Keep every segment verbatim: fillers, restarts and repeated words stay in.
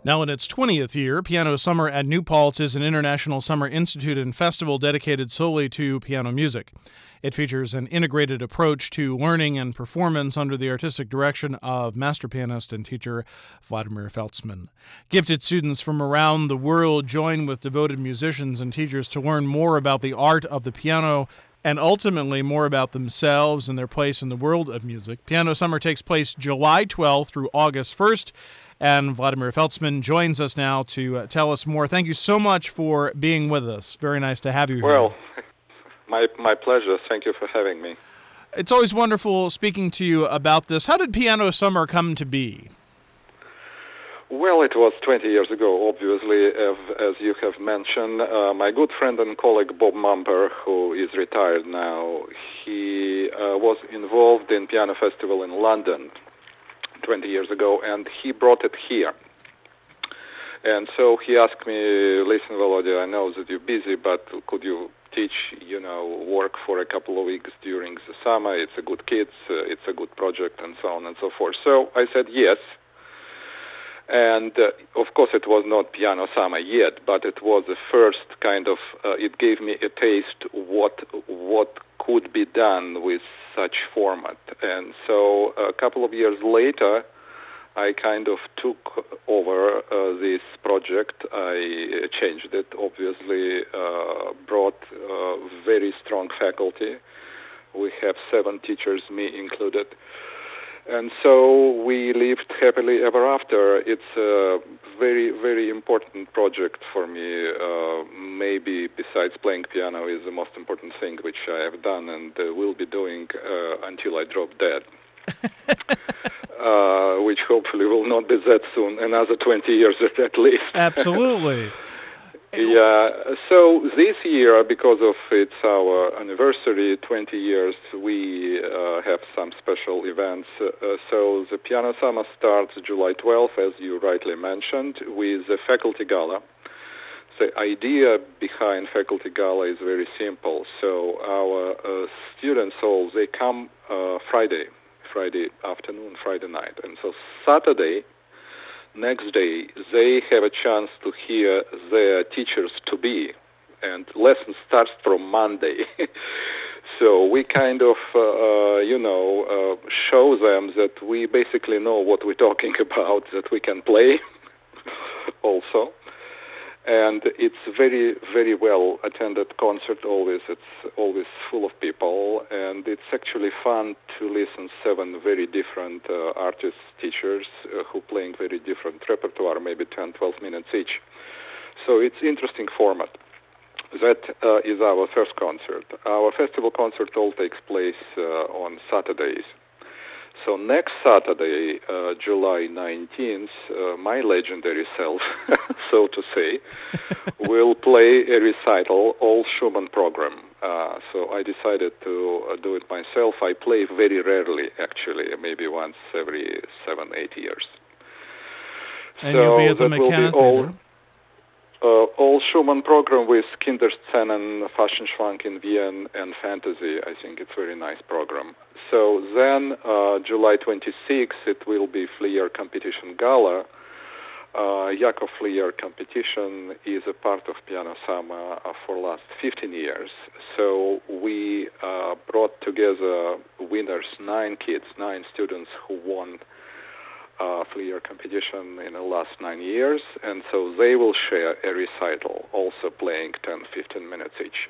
Now in its twentieth year, Piano Summer at New Paltz is an international summer institute and festival dedicated solely to piano music. It features an integrated approach to learning and performance under the artistic direction of master pianist and teacher Vladimir Feltzman. Gifted students from around the world join with devoted musicians and teachers to learn more about the art of the piano and ultimately more about themselves and their place in the world of music. Piano Summer takes place July twelfth through August first, and Vladimir Feltzman joins us now to uh, tell us more. Thank you so much for being with us. Very nice to have you here. Well, my my pleasure. Thank you for having me. It's always wonderful speaking to you about this. How did Piano Summer come to be? Well, it was twenty years ago, obviously, as, as you have mentioned. Uh, my good friend and colleague Bob Mumper, who is retired now, he uh, was involved in Piano Festival in London twenty years ago, and he brought it here. And so he asked me, listen, Volodya, I know that you're busy, but could you teach, you know, work for a couple of weeks during the summer? It's a good kids, uh, it's a good project, and so on and so forth. So I said yes. And, uh, of course, it was not Piano Summer yet, but it was the first kind of, uh, it gave me a taste what what could be done with such format. And so a couple of years later, I kind of took over uh, this project. I changed it, obviously, uh, brought uh, very strong faculty. We have seven teachers, me included. And so we lived happily ever after. It's a very, very important project for me. Uh, maybe besides playing piano is the most important thing which I have done and uh, will be doing uh, until I drop dead. uh, which hopefully will not be that soon, another twenty years at least. Absolutely. Yeah, so this year, because of it's our anniversary, twenty years, we uh, have some special events. Uh, so the Piano Summer starts July twelfth, as you rightly mentioned, with the Faculty Gala. The idea behind Faculty Gala is very simple. So our uh, students, all, they come uh, Friday, Friday afternoon, Friday night. And so Saturday, next day, they have a chance to hear their teachers to be, and lesson starts from Monday. So we kind of, uh, you know, uh, show them that we basically know what we're talking about, that we can play also. And it's very, very well attended concert. Always, it's always full of people, and it's actually fun to listen seven very different uh, artists, teachers uh, who playing very different repertoire, maybe ten, twelve minutes each. So it's interesting format. That uh, is our first concert. Our festival concert all takes place uh, on Saturdays. So next Saturday, uh, July nineteenth, uh, my legendary self, so to say, will play a recital, all Schumann program. Uh, so I decided to uh, do it myself. I play very rarely, actually, maybe once every seven, eight years. And so you'll be at the that will McKenna be all, Theater? Uh, all Schumann program with Kinderszenen, Faschingsschwank in Vienna, and Fantasy. I think it's a very nice program. So then, uh, July twenty-sixth, it will be Flea Competition Gala. Uh, Yakov Flea Competition is a part of Piano Summer uh, for last fifteen years. So we uh, brought together winners, nine kids, nine students who won Uh, Flea competition in the last nine years, and so they will share a recital, also playing ten, fifteen minutes each.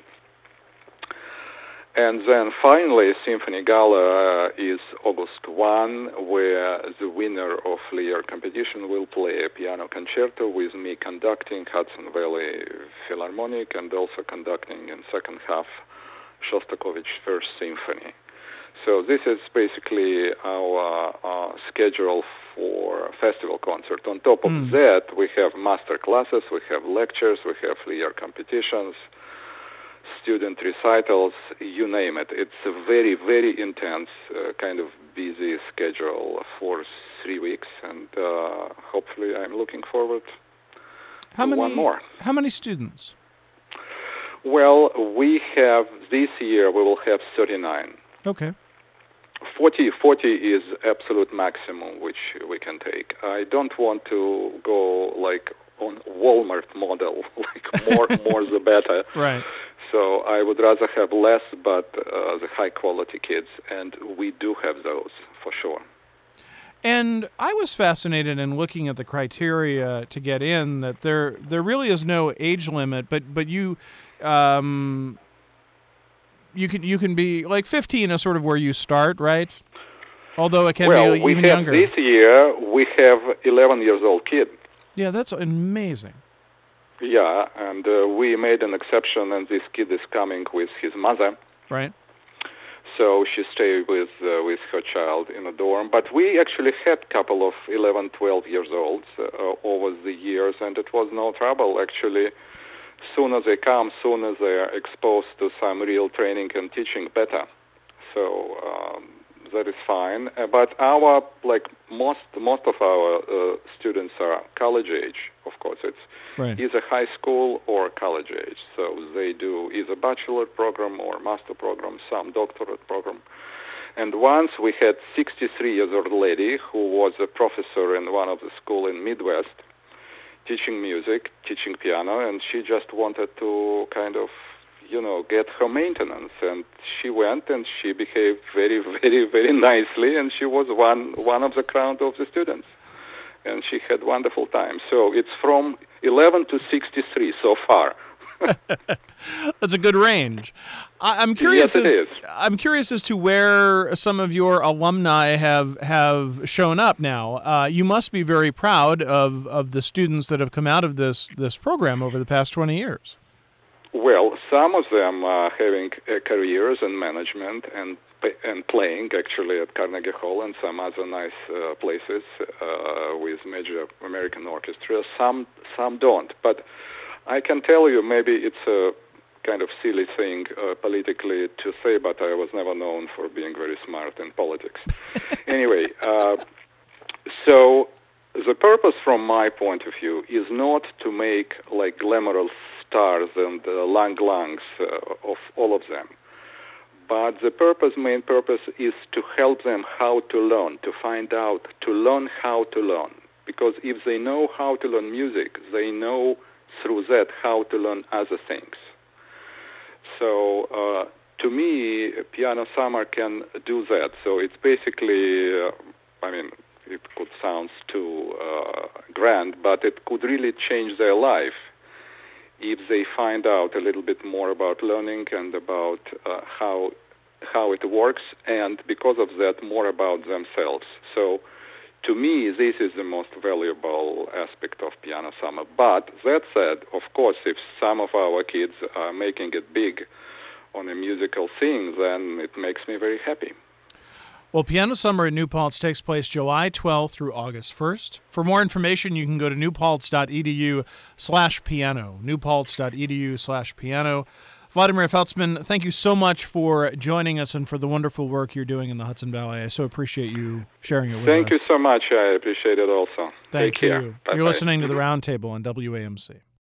And then finally, Symphony Gala uh, is August first, where the winner of Flea competition will play a piano concerto with me conducting Hudson Valley Philharmonic and also conducting in second half Shostakovich First Symphony. So this is basically our uh, schedule for festival concert. On top of Mm. that, we have master classes, we have lectures, we have Flea competitions, student recitals, you name it. It's a very, very intense, uh, kind of busy schedule for three weeks, and uh, hopefully I'm looking forward How to many, one more. How many students? Well, we have, this year we will have thirty-nine. Okay. forty, forty is absolute maximum which we can take. I don't want to go like on Walmart model, like more more the better. Right. So I would rather have less, but uh, the high quality kids, and we do have those for sure. And I was fascinated in looking at the criteria to get in that there there really is no age limit, but but you um, you can you can be like fifteen is sort of where you start, right? Although it can well, be we even have younger. This year we have eleven years old kid. Yeah, that's amazing. Yeah, and uh, we made an exception, and this kid is coming with his mother. Right. So she stayed with uh, with her child in a dorm. But we actually had a couple of eleven, twelve years olds uh, over the years, and it was no trouble, actually. Soon as they come, soon as they are exposed to some real training and teaching, better. So um, that is fine. Uh, but our, like, most most of our uh, students are college age, of course. It's Right. either high school or college age. So they do either bachelor program or master program, some doctorate program. And once we had sixty-three years old lady who was a professor in one of the school in Midwest, teaching music, teaching piano, and she just wanted to kind of, you know, get her maintenance. And she went and she behaved very, very, very nicely, and she was one one of the crowd of the students. And she had wonderful time. So it's from eleven to sixty-three so far. That's a good range. I, I'm curious. Yes, it as, is. I'm curious as to where some of your alumni have have shown up now. Uh, you must be very proud of, of the students that have come out of this this program over the past twenty years. Well, some of them are having uh, careers in management and and playing actually at Carnegie Hall and some other nice uh, places uh, with major American orchestras. Some some don't, but I can tell you, maybe it's a kind of silly thing uh, politically to say, but I was never known for being very smart in politics. Anyway, uh, so the purpose from my point of view is not to make like glamorous stars and uh, lang langs uh, of all of them. But the purpose, main purpose, is to help them how to learn, to find out, to learn how to learn. Because if they know how to learn music, they know through that how to learn other things. So uh, to me, Piano Summer can do that. So it's basically, uh, I mean, it could sound too uh, grand, but it could really change their life if they find out a little bit more about learning and about uh, how how it works, and because of that, more about themselves. So, to me, this is the most valuable aspect of Piano Summer. But that said, of course, if some of our kids are making it big on a musical thing, then it makes me very happy. Well, Piano Summer at New Paltz takes place July twelfth through August first. For more information, you can go to newpaltz.edu slash piano, newpaltz.edu slash piano. Vladimir Feltzman, thank you so much for joining us and for the wonderful work you're doing in the Hudson Valley. I so appreciate you sharing it with Thank us. Thank you so much. I appreciate it also. Thank Take you. care. You're Bye-bye. listening to The Roundtable on W A M C.